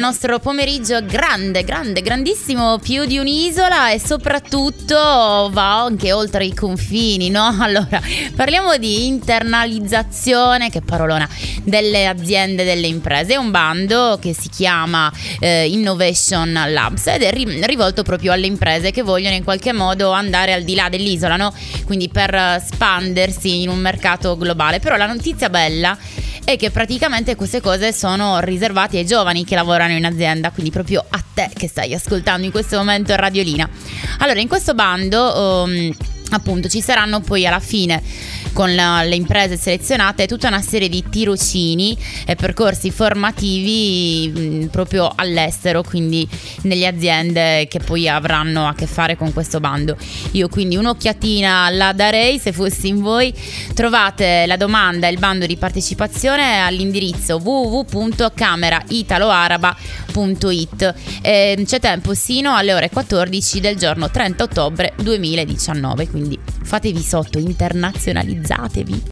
nostro pomeriggio grandissimo, più di un'isola e soprattutto va anche oltre i confini, no? Allora, parliamo di internalizzazione, che parolona, delle aziende, delle imprese. È un bando che si chiama Innovation Labs ed è rivolto proprio alle imprese che vogliono in qualche modo andare al di là dell'isola, no? Quindi per spandersi in un mercato globale. Però la notizia bella è che praticamente queste cose sono riservate ai giovani che lavorano in azienda, quindi proprio a te che stai ascoltando in questo momento Radiolina. Allora, in questo bando appunto ci saranno poi alla fine, con le imprese selezionate, tutta una serie di tirocini e percorsi formativi proprio all'estero, quindi nelle aziende che poi avranno a che fare con questo bando. Io quindi un'occhiatina la darei se fossi in voi. Trovate la domanda e il bando di partecipazione all'indirizzo www.cameraitaloaraba.it. C'è tempo sino alle ore 14 del giorno 30 ottobre 2019, quindi fatevi sotto, internazionalizzatevi.